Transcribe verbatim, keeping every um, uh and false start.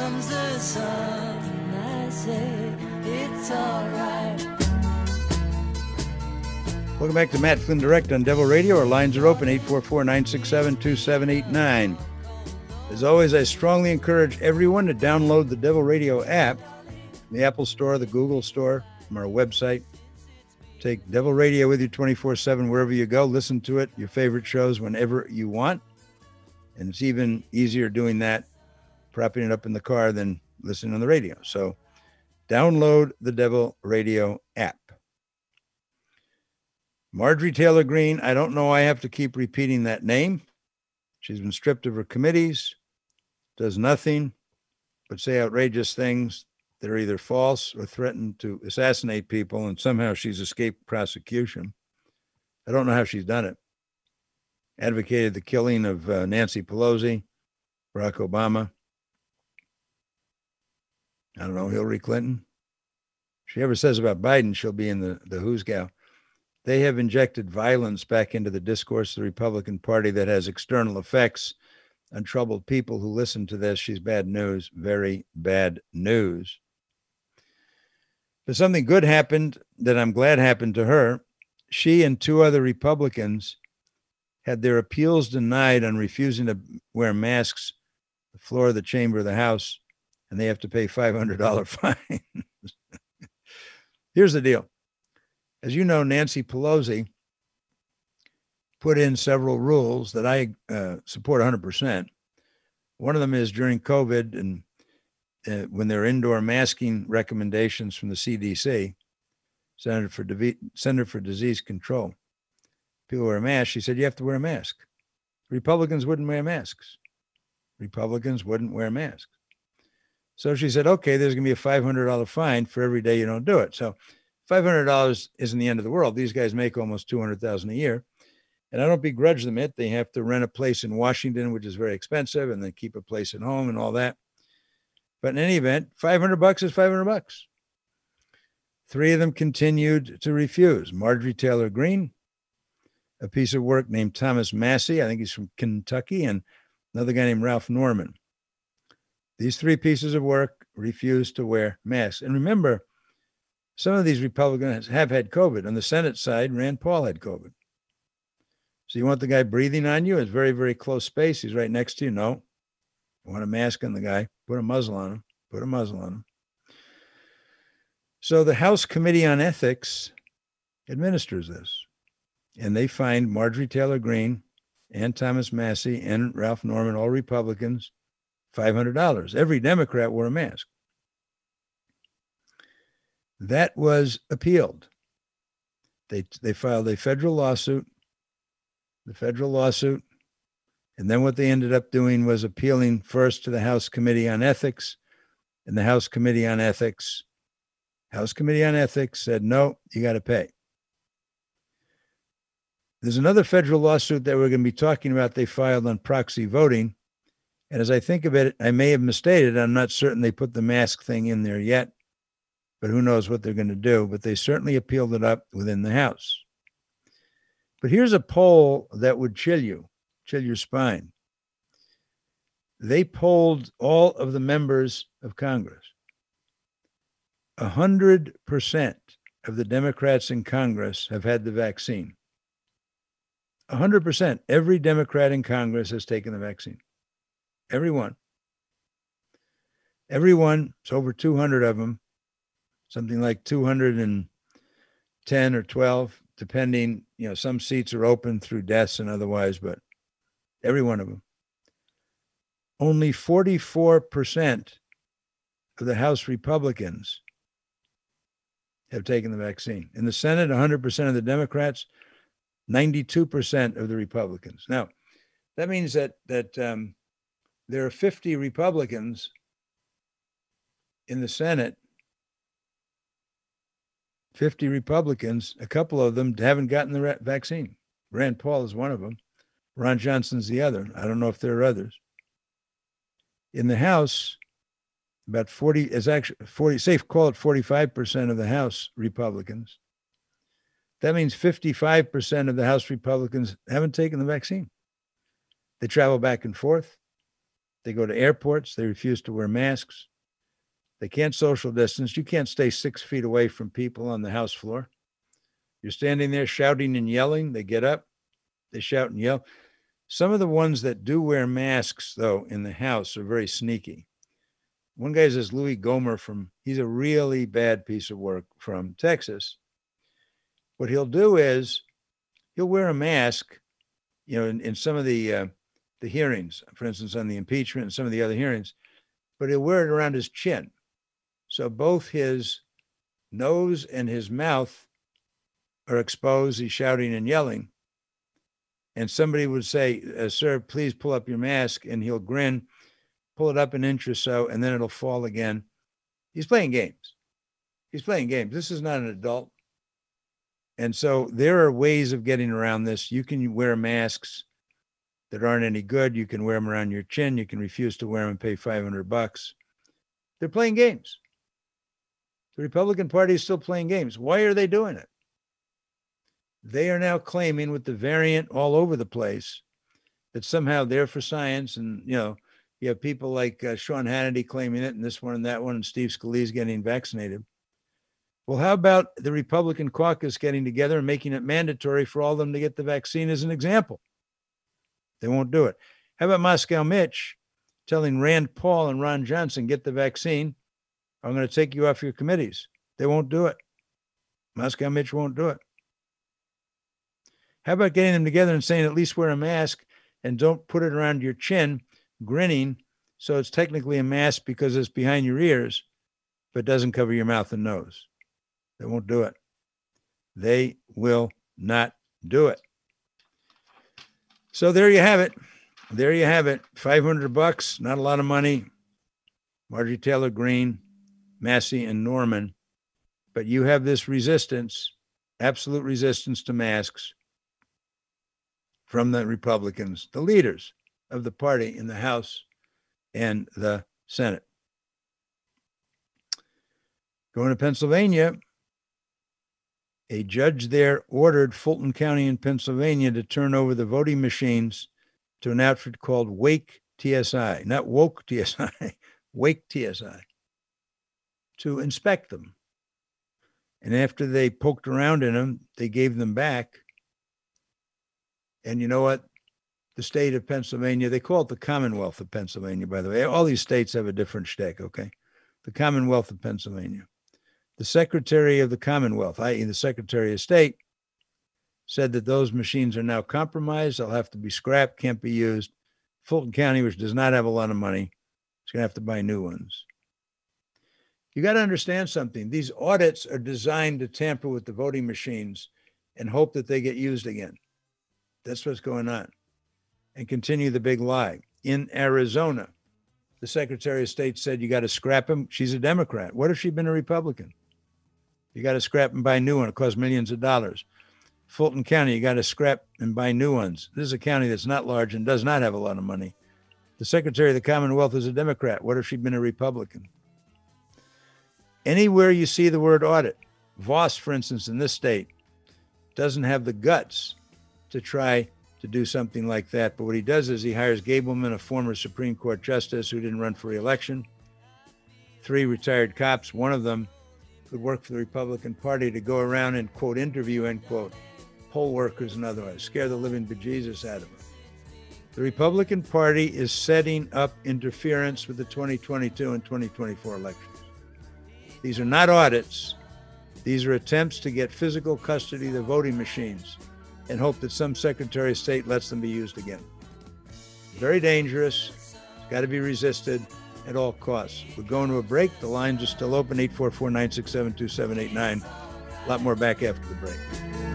comes the sun, I say it's all right. Welcome back to Matt Flynn Direct on Devil Radio. Our lines are open, eight four four, nine six seven, two seven eight nine. As always, I strongly encourage everyone to download the Devil Radio app, the Apple Store, the Google Store, from our website. Take Devil Radio with you twenty-four seven wherever you go. Listen to it, your favorite shows, whenever you want. And it's even easier doing that, propping it up in the car, than listening on the radio. So download the Devil Radio app. Marjorie Taylor Greene, I don't know I have to keep repeating that name. She's been stripped of her committees, does nothing but say outrageous things that are either false or threaten to assassinate people, and somehow she's escaped prosecution. I don't know how she's done it. Advocated the killing of uh, Nancy Pelosi, Barack Obama. I don't know, Hillary Clinton. If she ever says about Biden, she'll be in the, the who's gal. They have injected violence back into the discourse of the Republican Party that has external effects on troubled people who listen to this. She's bad news, very bad news. But something good happened that I'm glad happened to her. She and two other Republicans had their appeals denied on refusing to wear masks on the floor of the chamber of the House, and they have to pay five hundred dollars fine. Here's the deal. As you know, Nancy Pelosi put in several rules that I uh, support one hundred percent. One of them is during COVID and uh, when there are indoor masking recommendations from the C D C, Center for, Divi- Center for Disease Control, people wear a mask. She said, you have to wear a mask. Republicans wouldn't wear masks. Republicans wouldn't wear masks. So she said, okay, there's going to be a five hundred dollars fine for every day you don't do it. So five hundred dollars isn't the end of the world. These guys make almost two hundred thousand dollars a year. And I don't begrudge them it. They have to rent a place in Washington, which is very expensive, and then keep a place at home and all that. But in any event, five hundred bucks is five hundred bucks. Three of them continued to refuse. Marjorie Taylor Greene, a piece of work named Thomas Massie, I think he's from Kentucky, and another guy named Ralph Norman. These three pieces of work refused to wear masks. And remember, some of these Republicans have had COVID. On the Senate side, Rand Paul had COVID. So you want the guy breathing on you? It's very, very close space. He's right next to you. No. You want a mask on the guy? Put a muzzle on him. Put a muzzle on him. So the House Committee on Ethics administers this. And they fined Marjorie Taylor Greene and Thomas Massie and Ralph Norman, all Republicans, five hundred dollars. Every Democrat wore a mask. That was appealed. They they filed a federal lawsuit, the federal lawsuit, and then what they ended up doing was appealing first to the House Committee on Ethics, and the House Committee on Ethics, House Committee on Ethics said, no, you got to pay. There's another federal lawsuit that we're going to be talking about they filed on proxy voting, and as I think of it, I may have misstated. I'm not certain they put the mask thing in there yet, but who knows what they're going to do. But they certainly appealed it up within the House. But here's a poll that would chill you, chill your spine. They polled all of the members of Congress. A hundred percent of the Democrats in Congress have had the vaccine. A hundred percent. Every Democrat in Congress has taken the vaccine. Everyone. Everyone. It's over two hundred of them. Something like two hundred ten or twelve, depending, you know, some seats are open through deaths and otherwise, but every one of them. Only forty-four percent of the House Republicans have taken the vaccine. In the Senate, one hundred percent of the Democrats, ninety-two percent of the Republicans. Now, that means that that um, there are fifty Republicans in the Senate, fifty Republicans, a couple of them haven't gotten the vaccine. Rand Paul is one of them. Ron Johnson's the other. I don't know if there are others. In the House, about forty is actually forty, safe call it forty-five percent of the House Republicans. That means fifty-five percent of the House Republicans haven't taken the vaccine. They travel back and forth. They go to airports. They refuse to wear masks. They can't social distance. You can't stay six feet away from people on the House floor. You're standing there shouting and yelling. They get up. They shout and yell. Some of the ones that do wear masks, though, in the House are very sneaky. One guy is Louis Gohmert from, he's a really bad piece of work from Texas. What he'll do is he'll wear a mask, you know, in, in some of the uh, the hearings, for instance, on the impeachment and some of the other hearings, but he'll wear it around his chin. So both his nose and his mouth are exposed. He's shouting and yelling. And somebody would say, uh, sir, please pull up your mask. And he'll grin, pull it up an inch or so, and then it'll fall again. He's playing games. He's playing games. This is not an adult. And so there are ways of getting around this. You can wear masks that aren't any good. You can wear them around your chin. You can refuse to wear them and pay five hundred bucks. They're playing games. The Republican Party is still playing games. Why are they doing it? They are now claiming, with the variant all over the place, that somehow they're for science. And, you know, you have people like uh, Sean Hannity claiming it, and this one and that one, and Steve Scalise getting vaccinated. Well, how about the Republican caucus getting together and making it mandatory for all of them to get the vaccine as an example? They won't do it. How about Moscow Mitch telling Rand Paul and Ron Johnson, get the vaccine, I'm going to take you off your committees? They won't do it. Moscow Mitch won't do it. How about getting them together and saying, at least wear a mask and don't put it around your chin, grinning, so it's technically a mask because it's behind your ears, but doesn't cover your mouth and nose? They won't do it. They will not do it. So there you have it. There you have it. five hundred bucks, not a lot of money. Marjorie Taylor Greene, Massey, and Norman. But you have this resistance, absolute resistance to masks from the Republicans, the leaders of the party in the House and the Senate. Going to Pennsylvania, a judge there ordered Fulton County in Pennsylvania to turn over the voting machines to an outfit called Wake T S I, not Woke T S I, Wake T S I, to inspect them. And after they poked around in them, they gave them back. And you know what? The state of Pennsylvania, they call it the Commonwealth of Pennsylvania, by the way. All these states have a different shtick, okay? The Commonwealth of Pennsylvania. The Secretary of the Commonwealth, that is the Secretary of State, said that those machines are now compromised. They'll have to be scrapped, can't be used. Fulton County, which does not have a lot of money, is going to have to buy new ones. You got to understand something. These audits are designed to tamper with the voting machines and hope that they get used again. That's what's going on. And continue the big lie. In Arizona, the Secretary of State said you got to scrap them. She's a Democrat. What if she'd been a Republican? You got to scrap and buy new one. It costs millions of dollars. Fulton County, you got to scrap and buy new ones. This is a county that's not large and does not have a lot of money. The Secretary of the Commonwealth is a Democrat. What if she'd been a Republican? Anywhere you see the word audit, Voss, for instance, in this state, doesn't have the guts to try to do something like that. But what he does is he hires Gableman, a former Supreme Court justice who didn't run for re-election, three retired cops, one of them could work for the Republican Party, to go around and, quote, interview, end quote, poll workers and otherwise, scare the living bejesus out of them. The Republican Party is setting up interference with the twenty twenty-two and twenty twenty-four elections. These are not audits. These are attempts to get physical custody of the voting machines and hope that some Secretary of State lets them be used again. Very dangerous. It's got to be resisted at all costs. We're going to a break. The lines are still open, eight four four, nine six seven, two seven eight nine. A lot more back after the break.